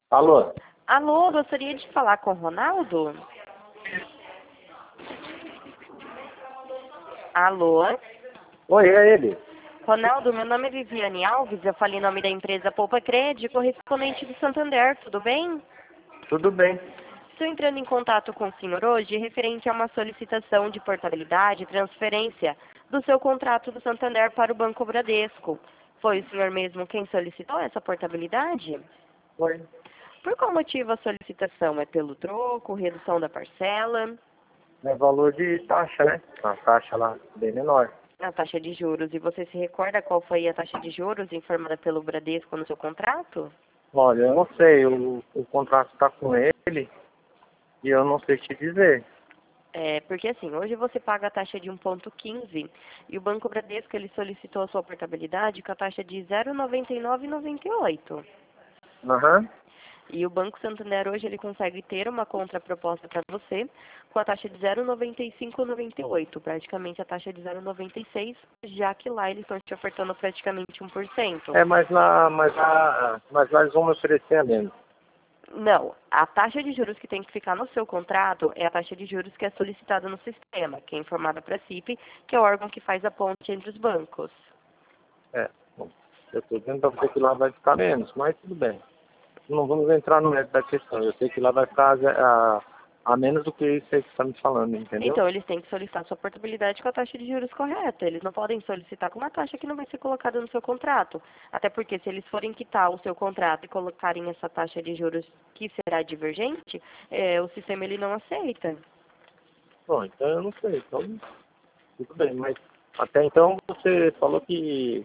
Alô? Alô, gostaria de falar com o Ronaldo? Alô? Oi, é ele. Ronaldo, meu nome é Viviane Alves, eu falei em nome da empresa Poupa Crédito, correspondente do Santander, tudo bem? Tudo bem. Estou entrando em contato com o senhor hoje referente a uma solicitação de portabilidade e transferência do seu contrato do Santander para o Banco Bradesco. Foi o senhor mesmo quem solicitou essa portabilidade? Oi. Por qual motivo a solicitação? É pelo troco, redução da parcela, É valor de taxa, né? A taxa lá, bem menor. a taxa de juros? E você se recorda qual foi a taxa de juros informada pelo Bradesco no seu contrato? Olha, eu não sei, o contrato está com ele e eu não sei te dizer. Porque assim, hoje você paga a taxa de 1,15 e o Banco Bradesco ele solicitou a sua portabilidade com a taxa de 0,9998. Aham. E o Banco Santander hoje ele consegue ter uma contraproposta para você com a taxa de 0,9598, praticamente a taxa de 0,96, já que lá eles estão te ofertando praticamente 1%. É, mas lá eles vão me oferecer a menos. Não, a taxa de juros que tem que ficar no seu contrato é a taxa de juros que é solicitada no sistema, que é informada para a CIP, que é o órgão que faz a ponte entre os bancos. É, bom, eu estou dizendo para você que lá vai ficar menos, mas tudo bem. Não vamos entrar no mérito da questão. Eu sei que lá vai ficar a menos do que isso aí que você está me falando, entendeu? Então, eles têm que solicitar sua portabilidade com a taxa de juros correta. Eles não podem solicitar com uma taxa que não vai ser colocada no seu contrato. Até porque, se eles forem quitar o seu contrato e colocarem essa taxa de juros que será divergente, o sistema ele não aceita. Bom, então eu não sei. Então, tudo bem, mas até então você falou que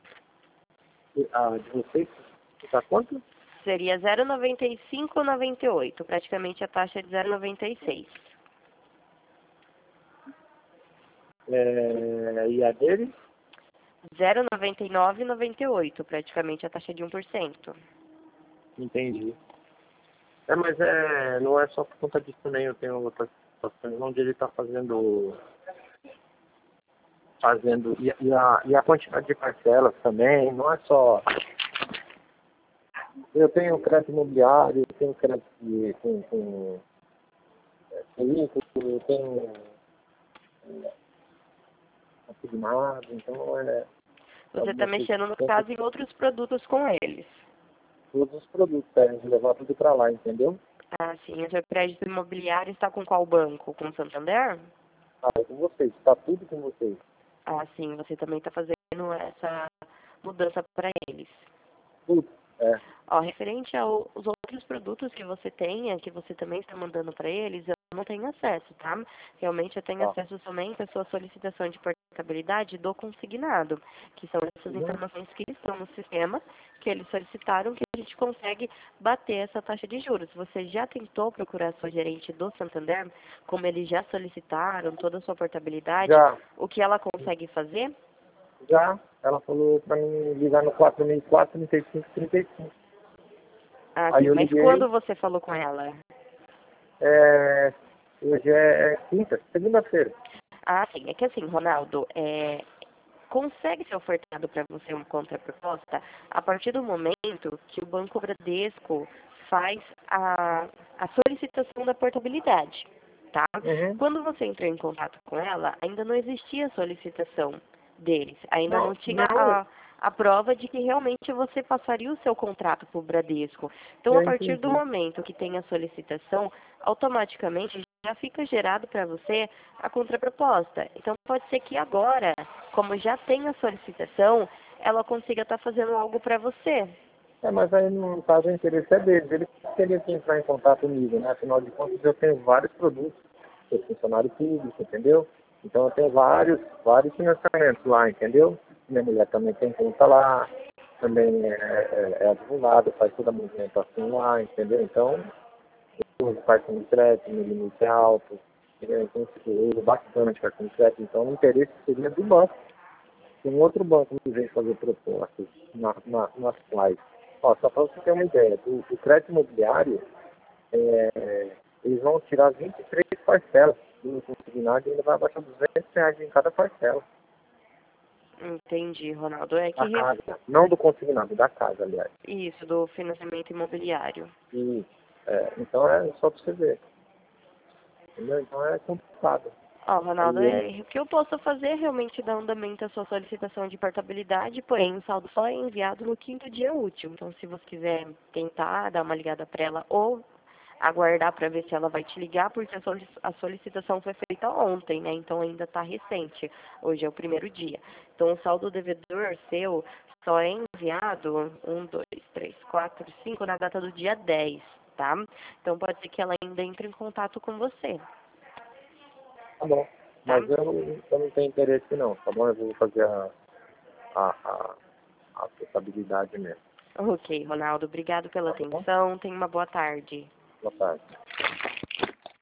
a de vocês está quanto? Seria 0,9598, praticamente a taxa de 0,96. E a dele? 0,9998, praticamente a taxa de 1%. Entendi. Mas não é só por conta disso também, eu tenho outras situações onde ele está fazendo e a quantidade de parcelas também, não é só. Eu tenho crédito imobiliário, eu tenho crédito com veículo, eu tenho assignado, então Você está mexendo, no sempre caso, em outros produtos com eles. todos os produtos, a gente levar tudo para lá, entendeu? Ah, sim. O seu crédito imobiliário está com qual banco? Com o Santander? É com vocês, está tudo com vocês. Ah, sim. Você também está fazendo essa mudança para eles. Tudo. É. Ó, referente aos outros produtos que você tenha, que você também está mandando para eles, eu não tenho acesso, tá? Realmente eu tenho Ó. acesso somente à sua solicitação de portabilidade do consignado, que são essas Uhum. informações que estão no sistema, que eles solicitaram, que a gente consegue bater essa taxa de juros. Você já tentou procurar sua gerente do Santander, como eles já solicitaram toda a sua portabilidade, Já, o que ela consegue fazer? já, ela falou para mim ligar no 4004 3535. Ah, Aí sim. eu Mas liguei, quando você falou com ela? é, hoje é quinta, segunda-feira. Ah, sim. É que assim, Ronaldo, consegue ser ofertado para você uma contraproposta a partir do momento que o Banco Bradesco faz a solicitação da portabilidade, tá? Uhum. Quando você entrou em contato com ela, ainda não existia a solicitação deles, ainda não Não, tinha não, a prova de que realmente você passaria o seu contrato para o Bradesco. Então, a eu partir do entendi. momento que tem a solicitação, automaticamente já fica gerado para você a contraproposta. Então, pode ser que agora, como já tem a solicitação, ela consiga estar fazendo algo para você. Mas aí no caso o interesse é deles. Eles teriam que entrar em contato comigo, né? Afinal de contas eu tenho vários produtos, sou funcionário público, entendeu? Então eu tenho vários financiamentos lá, entendeu? Minha mulher também tem conta lá, também é advogada, faz toda a movimentação lá, entendeu? Então, eu uso cartão de crédito, meu limite é alto, entendeu? Então eu uso bastante cartão de crédito, então o interesse seria do banco. Tem um outro banco que vem fazer propostas nas quais, ó, só para você ter uma ideia, do crédito imobiliário, eles vão tirar 23 parcelas do consignado e ainda vai abaixar R$ 200 em cada parcela. Entendi, Ronaldo. É que Da casa. Não do consignado, da casa, aliás. isso, do financiamento imobiliário. E, então é só para você ver. Entendeu? Então é complicado. Ó, Ronaldo, Aí, o que eu posso fazer é realmente dar andamento à sua solicitação de portabilidade, porém o saldo só é enviado no 5º dia útil. Então, se você quiser tentar dar uma ligada para ela ou aguardar para ver se ela vai te ligar, porque a solicitação foi feita ontem, né? Então ainda está recente. Hoje é o primeiro dia. Então, o saldo devedor seu só é enviado 5 na data do dia 10, tá? Então, pode ser que ela ainda entre em contato com você, tá bom. tá? Mas eu não tenho interesse não, tá bom? Eu vou fazer a, a, a portabilidade mesmo. Ok, Ronaldo, obrigado pela Tá bom? atenção. Tenha uma boa tarde. Boa tarde.